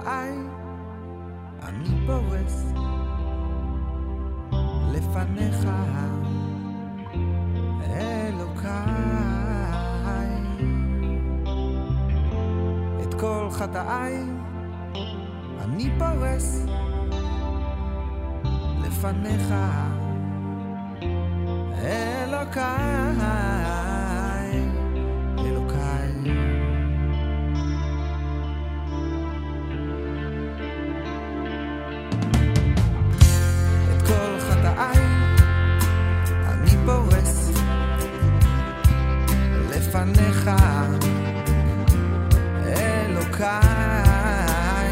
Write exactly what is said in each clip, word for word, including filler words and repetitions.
חטאי אני פורס לפניך אלוקיי, את כל חטאי אני פורס לפניך אלוקיי, אלוקיי. את כל חטאי אני פורס לפניך אלוקיי,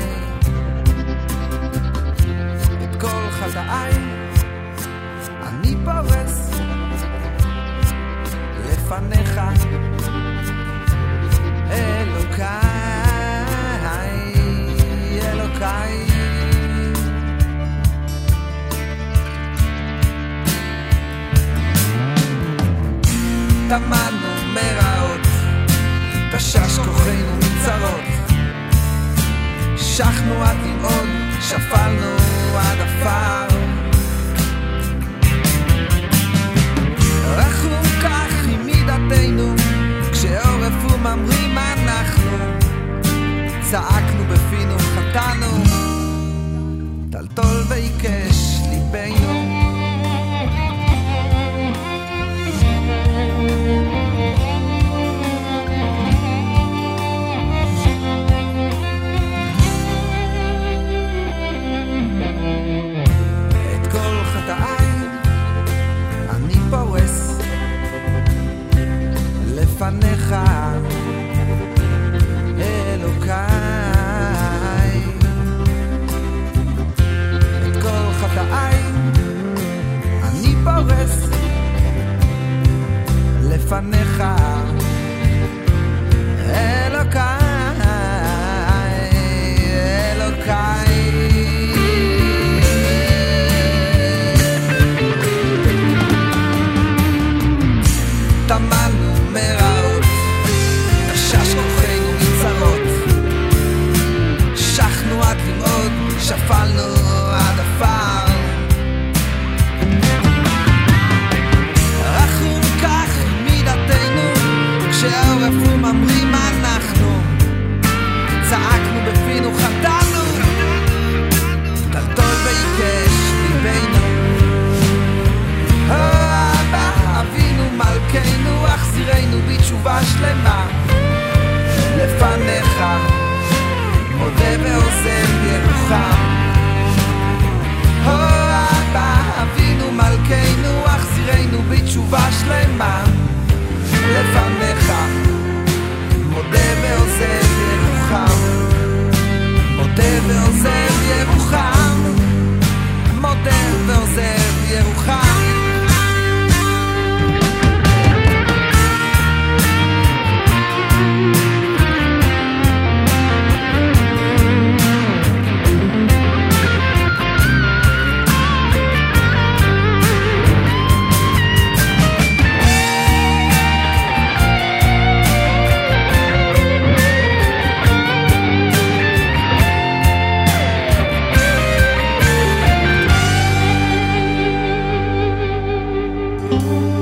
את כל חטאי אני פורס לפניך אלוקיי, אלוקיי. טמנו מראות, תשש כוחנו מצרות, שחנו עד למעוד, שפלנו עד אפר, רחום כך עם מידתנו, כשעורף וממרים אנחנו, צעקנו בפינו חטאנו, טלטול ויקש ליבנו. את כל חטאי אני פורס לפניך אלוקיי, את כל חטאי אני פורס לפניך אלוקיי, אלוקיי. טמנו מראות, תשש כוחנו מצרות, שחנו עד למעוד, שפלנו עד אפר, רחום כך מידתנו, כשהעורף וממרים אנחנו, צעקנו בפינו חטאנו, טלטול ויקש ליבנו. אבא אבינו מלכנו, החזירנו בתשובה שלמה לפניך, מודה ועוזב ירוחם. אבא אבינו מלכנו, החזירנו בתשובה שלמה לפניך, מודה ועוזב ירוחם, מודה ועוזב ירוחם, מודה ועוזב ירוחם. you.